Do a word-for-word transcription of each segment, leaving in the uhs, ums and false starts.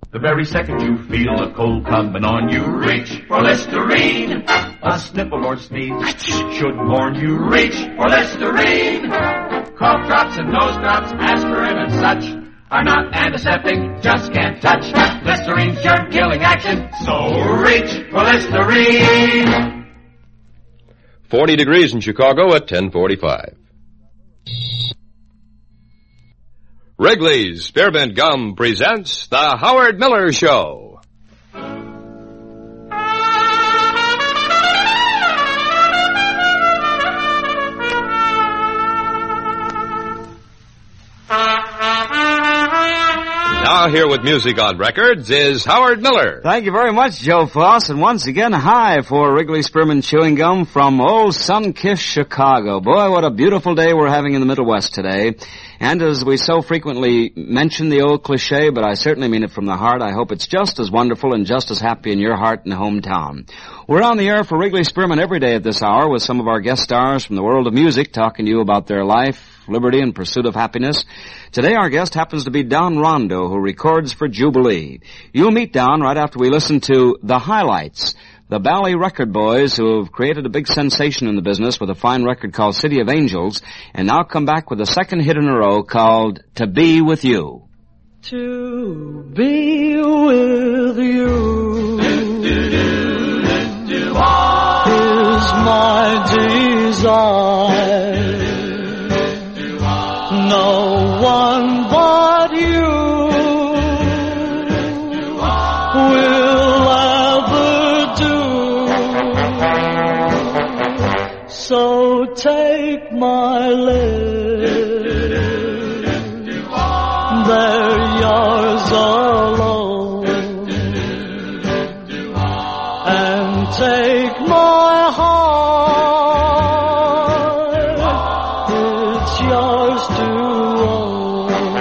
The very second you feel a cold coming on you, reach for Listerine. A sniffle or sneeze should warn you, reach for Listerine. Cough drops and nose drops, aspirin and such are not antiseptic, just can't touch. Listerine's germ-killing action, so reach for Listerine. forty degrees in Chicago at ten forty-five. Wrigley's Spearmint Gum presents The Howard Miller Show. Now here with music on records is Howard Miller. Thank you very much, Joe Foss, and once again, hi for Wrigley Spearmint Chewing Gum from old sun-kissed Chicago. Boy, what a beautiful day we're having in the Middle West today. And as we so frequently mention the old cliche, but I certainly mean it from the heart, I hope it's just as wonderful and just as happy in your heart and hometown. We're on the air for Wrigley Spearmint every day at this hour with some of our guest stars from the world of music talking to you about their life, liberty, and pursuit of happiness. Today our guest happens to be Don Rondo, who records for Jubilee. You'll meet Don right after we listen to The Highlights, the Bally Record Boys, who have created a big sensation in the business with a fine record called City of Angels, and now come back with a second hit in a row called To Be With You. To be with you is my desire. No one but you will ever do. So take my lips, they're yours alone, and take my heart, it's yours to own.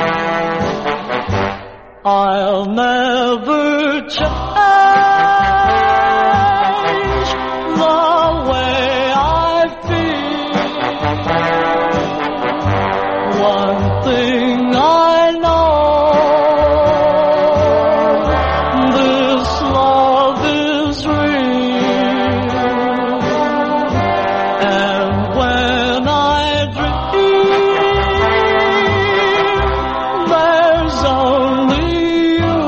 I'll never change the way I feel. One thing I know, this love is real. And when I dream, there's only you.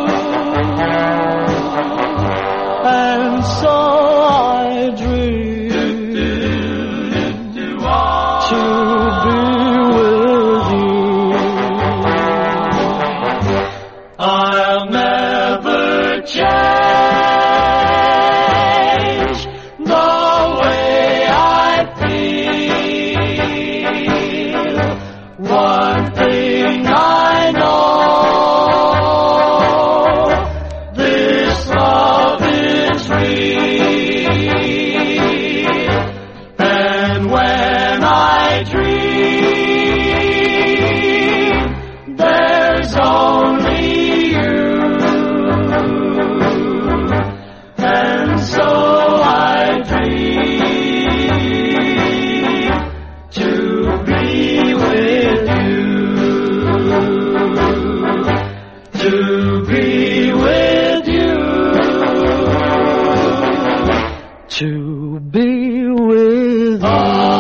And so I dream to be with you. I'll never change the way I feel. One thing I know, this love is real. And when I dream, there's only you. And so I dream to be with you. To be with you. To be with you.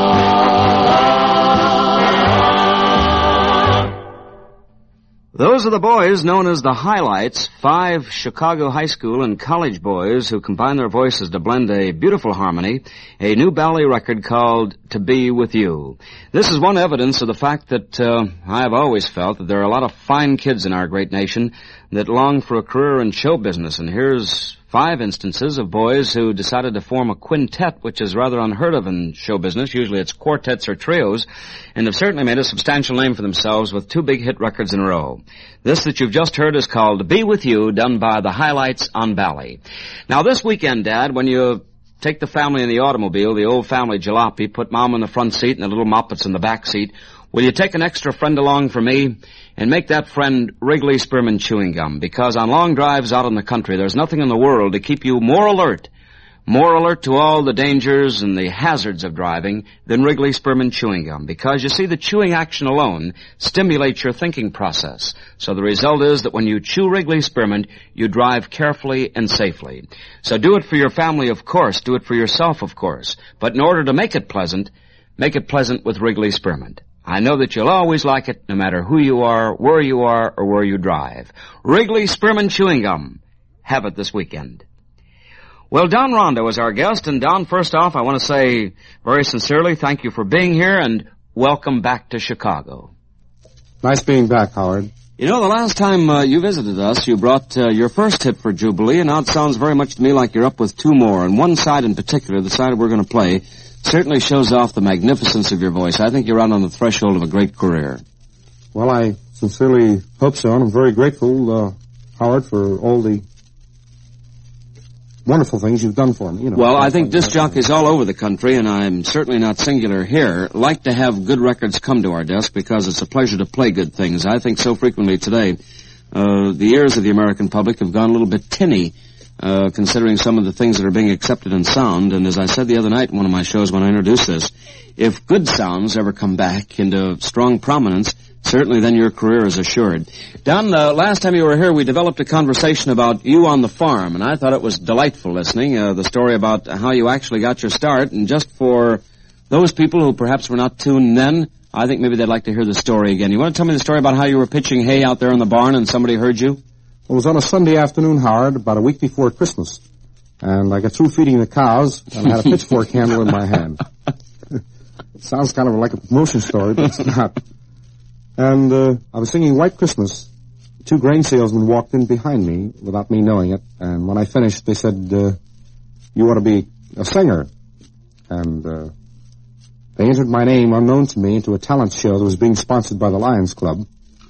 Those are the boys known as the Highlights, five Chicago high school and college boys who combine their voices to blend a beautiful harmony, a new Bally record called To Be With You. This is one evidence of the fact that uh, I've always felt that there are a lot of fine kids in our great nation that long for a career in show business, and here's five instances of boys who decided to form a quintet, which is rather unheard of in show business. Usually it's quartets or trios, and have certainly made a substantial name for themselves with two big hit records in a row. This that you've just heard is called To Be With You, done by the Highlights on Bally. Now this weekend, Dad, when you take the family in the automobile, the old family jalopy, put Mom in the front seat and the little Muppets in the back seat, will you take an extra friend along for me? And make that friend Wrigley Spearmint Chewing Gum, because on long drives out in the country, there's nothing in the world to keep you more alert More alert to all the dangers and the hazards of driving than Wrigley Spearmint Chewing Gum, because you see, the chewing action alone stimulates your thinking process. So the result is that when you chew Wrigley Spearmint, you drive carefully and safely. So do it for your family, of course. Do it for yourself, of course. But in order to make it pleasant, make it pleasant with Wrigley Spearmint. I know that you'll always like it, no matter who you are, where you are, or where you drive. Wrigley Spearmint Chewing Gum. Have it this weekend. Well, Don Rondo is our guest, and Don, first off, I want to say very sincerely thank you for being here, and welcome back to Chicago. Nice being back, Howard. You know, the last time uh, you visited us, you brought uh, your first hit for Jubilee, and now it sounds very much to me like you're up with two more, and one side in particular, the side we're going to play, certainly shows off the magnificence of your voice. I think you're out on the threshold of a great career. Well, I sincerely hope so, and I'm very grateful, uh, Howard, for all the wonderful things you've done for me. You know, well, I think disc jockeys all over the country, and I'm certainly not singular here, like to have good records come to our desk because it's a pleasure to play good things. I think so frequently today, uh, the ears of the American public have gone a little bit tinny, uh, considering some of the things that are being accepted in sound. And as I said the other night in one of my shows when I introduced this, if good sounds ever come back into strong prominence, certainly then your career is assured. Don, uh, last time you were here, we developed a conversation about you on the farm, and I thought it was delightful listening, uh, the story about how you actually got your start. And just for those people who perhaps were not tuned then, I think maybe they'd like to hear the story again. You want to tell me the story about how you were pitching hay out there in the barn and somebody heard you? It was on a Sunday afternoon, Howard, about a week before Christmas. And I got through feeding the cows, and I had a pitchfork handle in my hand. It sounds kind of like a promotion story, but it's not. And uh, I was singing White Christmas. Two grain salesmen walked in behind me without me knowing it. And when I finished, they said, uh, you ought to be a singer. And uh, they entered my name, unknown to me, into a talent show that was being sponsored by the Lions Club.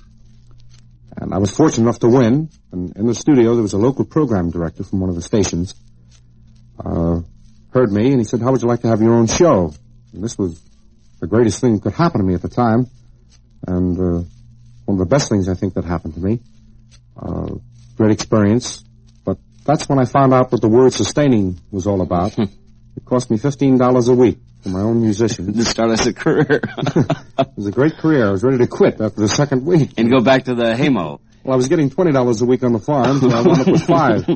And I was fortunate enough to win. And in the studio, there was a local program director from one of the stations. Uh, heard me, and he said, how would you like to have your own show? And this was the greatest thing that could happen to me at the time. And uh, one of the best things I think that happened to me. Uh, great experience. But that's when I found out what the word sustaining was all about. It cost me fifteen dollars a week for my own musician. To start as a career. It was a great career. I was ready to quit after the second week. And go back to the haymow. Well, I was getting twenty dollars a week on the farm, so I wound up with five.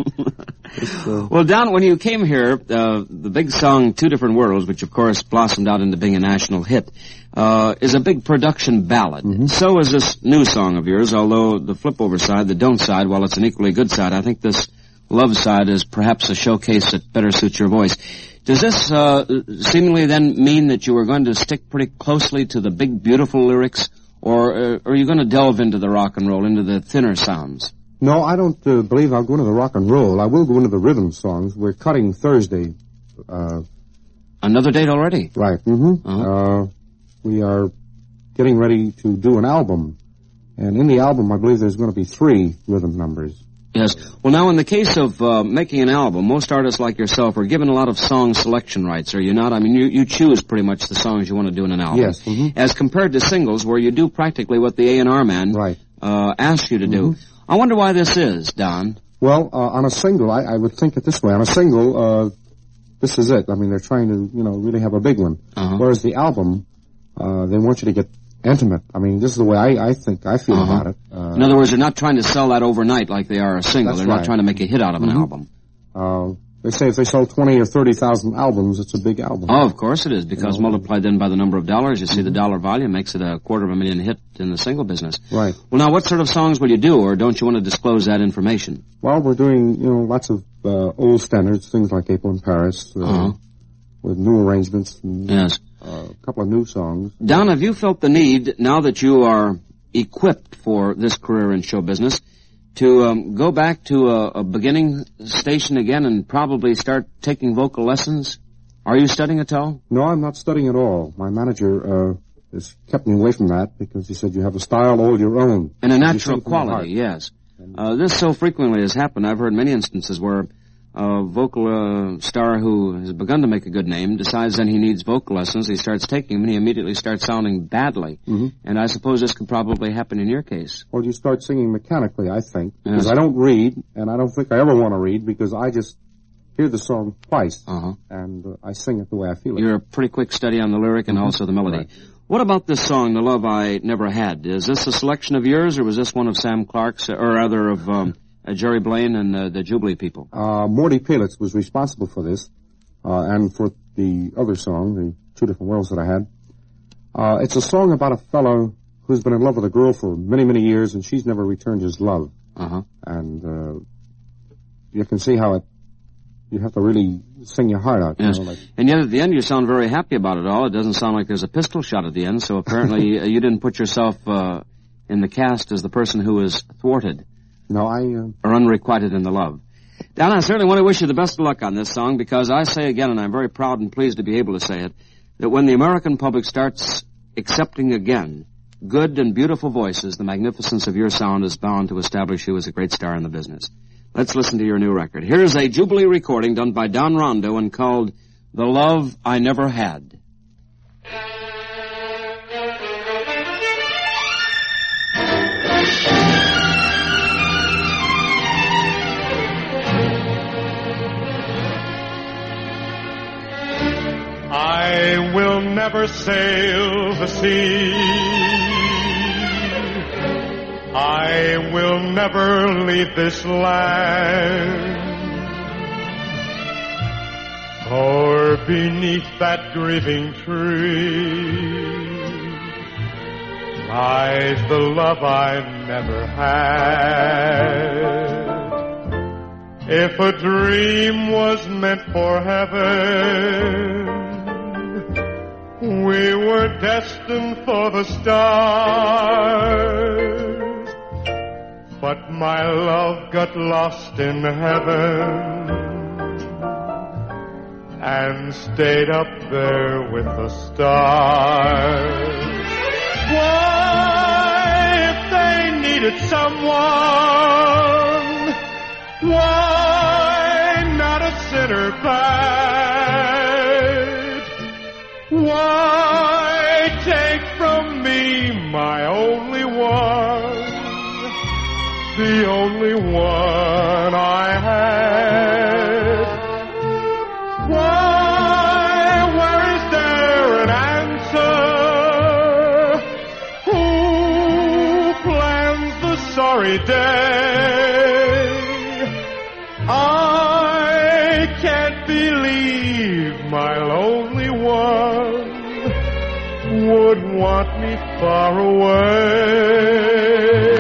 uh, well, Don, when you came here, uh, the big song Two Different Worlds, which of course blossomed out into being a national hit, uh, is a big production ballad. Mm-hmm. So is this new song of yours, although the flip-over side, the don't side, while it's an equally good side, I think this love side is perhaps a showcase that better suits your voice. Does this uh, seemingly then mean that you are going to stick pretty closely to the big, beautiful lyrics, or uh, are you going to delve into the rock and roll, into the thinner sounds? No, I don't uh, believe I'll go into the rock and roll. I will go into the rhythm songs. We're cutting Thursday. Uh, Another date already? Right. Mm-hmm. Uh-huh. Uh, we are getting ready to do an album. And in the album, I believe there's going to be three rhythm numbers. Yes. Well, now, in the case of uh, making an album, most artists like yourself are given a lot of song selection rights, are you not? I mean, you, you choose pretty much the songs you want to do in an album. Yes. Mm-hmm. As compared to singles, where you do practically what the A and R man right. uh, asks you to do. Mm-hmm. I wonder why this is, Don. Well, uh, on a single, I, I would think it this way. On a single, uh, this is it. I mean, they're trying to, you know, really have a big one. Uh-huh. Whereas the album, uh, they want you to get intimate. I mean, this is the way I, I think, I feel uh-huh. about it. Uh, in other words, they're not trying to sell that overnight like they are a single. They're right. not trying to make a hit out of an mm-hmm. album. Uh, they say if they sell twenty or thirty thousand albums, it's a big album. Oh, of course it is, because you know, multiplied then by the number of dollars, you see mm-hmm. the dollar value makes it a quarter of a million hit in the single business. Right. Well, now, what sort of songs will you do, or don't you want to disclose that information? Well, we're doing, you know, lots of uh, old standards, things like April in Paris, uh, uh-huh. with new arrangements. And, yes. Uh, a couple of new songs. Don, have you felt the need, now that you are equipped for this career in show business, to um, go back to a, a beginning station again and probably start taking vocal lessons? Are you studying at all? No, I'm not studying at all. My manager uh, has kept me away from that because he said you have a style all your own. And a natural quality, yes. Uh, this so frequently has happened. I've heard many instances where a vocal uh, star who has begun to make a good name decides then he needs vocal lessons. He starts taking them, and he immediately starts sounding badly. Mm-hmm. And I suppose this could probably happen in your case. Well, you start singing mechanically, I think, because yes. I don't read, and I don't think I ever want to read, because I just hear the song twice, Uh-huh. and uh, I sing it the way I feel it. You're a pretty quick study on the lyric and Mhm. also the melody. Right. What about this song, The Love I Never Had? Is this a selection of yours, or was this one of Sam Clark's, or rather of um, uh, Jerry Blaine and uh, the Jubilee people? Uh, Morty Palitz was responsible for this, uh, and for the other song, the Two Different Worlds that I had. Uh, it's a song about a fellow who's been in love with a girl for many, many years, and she's never returned his love. Uh-huh. And uh, you can see how it, you have to really sing your heart out. You Yes. know, like, And yet at the end you sound very happy about it all. It doesn't sound like there's a pistol shot at the end, so apparently uh, you didn't put yourself uh, in the cast as the person who is thwarted no, I... Uh, or unrequited in the love. Don, I certainly want to wish you the best of luck on this song, because I say again, and I'm very proud and pleased to be able to say it, that when the American public starts accepting again good and beautiful voices, the magnificence of your sound is bound to establish you as a great star in the business. Let's listen to your new record. Here's a Jubilee recording done by Don Rondo and called The Love I Never Had. I will never sail the sea. I will never leave this land. For beneath that grieving tree lies the love I never had. If a dream was meant for heaven, we were destined for the stars. But my love got lost in heaven and stayed up there with the stars. Why, if they needed someone, why not a sinner bad? Why take from me my only one, the only one I had? Why, where is there an answer? Who plans the sorry day? I can't believe my lonely one would want me far away.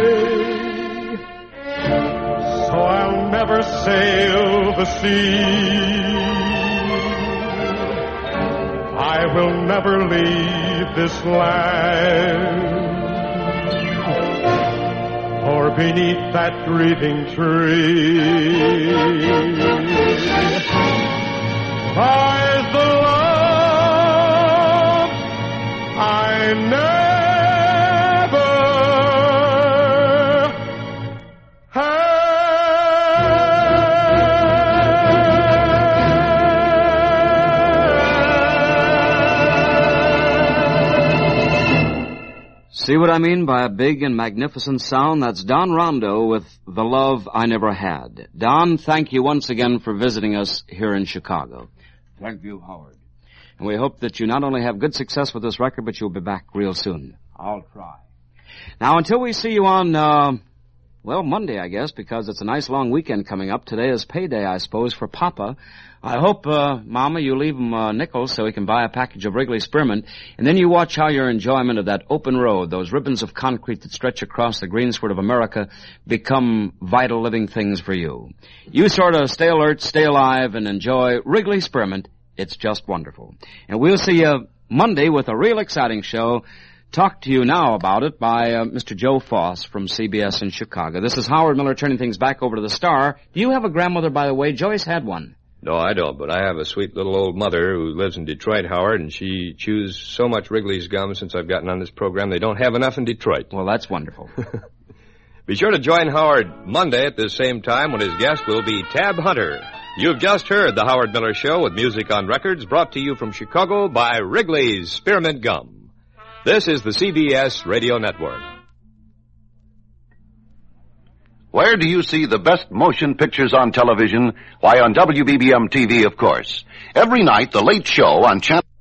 So I'll never sail the sea. I will never leave this land. For beneath that grieving tree lies the love I never See what I mean by a big and magnificent sound? That's Don Rondo with The Love I Never Had. Don, thank you once again for visiting us here in Chicago. Thank you, Howard. And we hope that you not only have good success with this record, but you'll be back real soon. I'll try. Now, until we see you on, uh, well, Monday, I guess, because it's a nice long weekend coming up. Today is payday, I suppose, for Papa. I hope, uh, Mama, you leave him uh, nickels so he can buy a package of Wrigley Spearmint, and then you watch how your enjoyment of that open road, those ribbons of concrete that stretch across the greensward of America, become vital living things for you. You sort of stay alert, stay alive, and enjoy Wrigley Spearmint. It's just wonderful. And we'll see you Monday with a real exciting show. Talk to you now about it by uh, Mister Joe Foss from C B S in Chicago. This is Howard Miller turning things back over to the Star. Do you have a grandmother, by the way? Joyce had one. No, I don't, but I have a sweet little old mother who lives in Detroit, Howard, and she chews so much Wrigley's gum since I've gotten on this program, they don't have enough in Detroit. Well, that's wonderful. Be sure to join Howard Monday at this same time when his guest will be Tab Hunter. You've just heard the Howard Miller Show with music on records brought to you from Chicago by Wrigley's Spearmint Gum. This is the C B S Radio Network. Where do you see the best motion pictures on television? Why, on W B B M T V, of course. Every night, The Late Show on Channel...